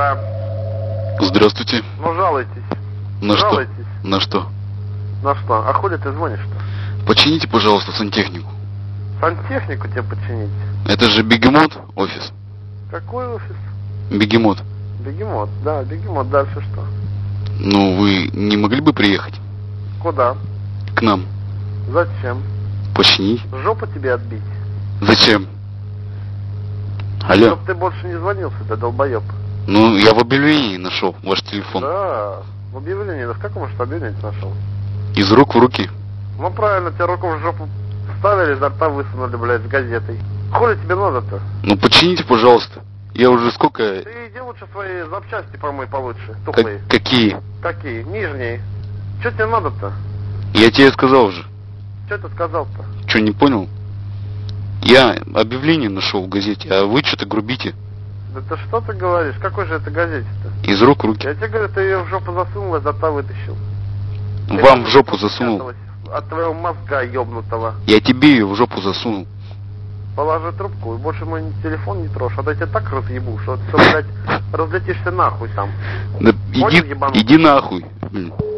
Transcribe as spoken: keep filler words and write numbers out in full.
Да. Здравствуйте. Ну, жалуйтесь. На жалуйтесь. что? На что? На что? А хули ты звонишь-то? Почините, пожалуйста, сантехнику. Сантехнику тебе починить? Это же Бегемот офис. Какой офис? Бегемот. Бегемот, да, Бегемот. Дальше что? Ну, вы не могли бы приехать Куда? к нам? Зачем? Починить. Жопу тебе отбить? Зачем? Алло. Чтоб ты больше не звонился, ты долбоеб. Ну, я в объявлении нашел ваш телефон. Да, в объявлении. Да в каком же объявлении ты нашел? Из рук в руки. Ну, правильно, тебе руку в жопу вставили, изо рта высунули, блядь, с газетой. Хули тебе надо-то? Ну, почините, пожалуйста. Я уже сколько... Ты иди лучше свои запчасти помой получше, Как... тухлые. Какие? Какие? Нижние. Что тебе надо-то? Я тебе сказал же. Что ты сказал-то? Что, не понял? Я объявление нашел в газете, а вы что-то грубите. Да ты что ты говоришь? Какой же это газете-то? Из рук в руки. Я тебе говорю, ты ее в жопу засунул, изо рта вытащил. Вам в жопу засунул. От твоего мозга ебнутого. Я тебе ее в жопу засунул. Положи трубку и больше мой телефон не трожь, а то я тебя так разъебу, что ты, блядь, разлетишься нахуй сам. Да Понял, иди, ебанутый? иди нахуй. Блин.